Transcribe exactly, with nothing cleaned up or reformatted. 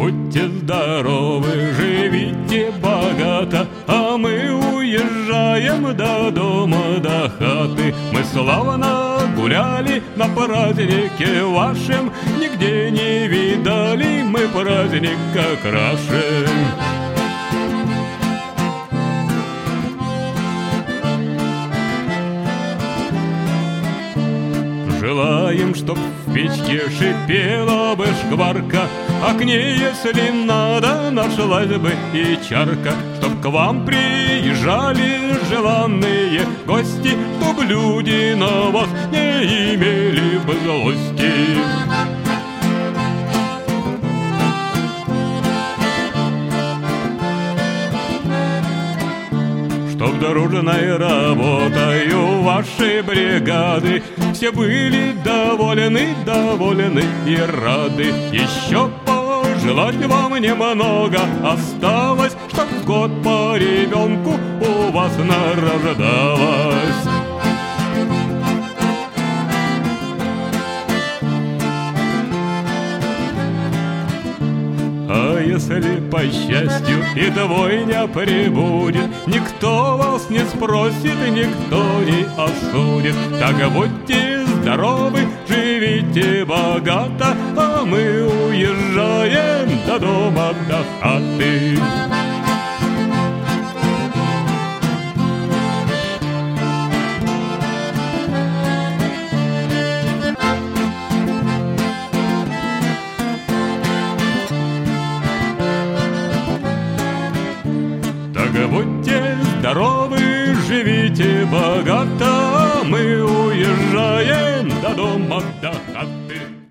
будьте здоровы, живите богато, а мы уезжаем до дома, до хаты. Мы славно гуляли на празднике вашем, нигде не видали мы праздника краше. Желаем, чтоб в печке шипела бы шкварка, а к ней, если надо, нашлась бы и чарка. Чтоб к вам приезжали желанные гости, чтоб люди на вас не имели бы злости. Чтоб дружной работою вашей бригады все были довольны, довольны и рады. Еще пожелать вам немного осталось, чтоб год по ребенку у вас нарождалось. А если по счастью и двойня прибудет, никто вас не спросит, никто не осудит. Так будьте здоровы, живите богато, а мы уезжаем до дома, до хаты. Будьте здоровы, живите богато, мы уезжаем до дома, до хаты.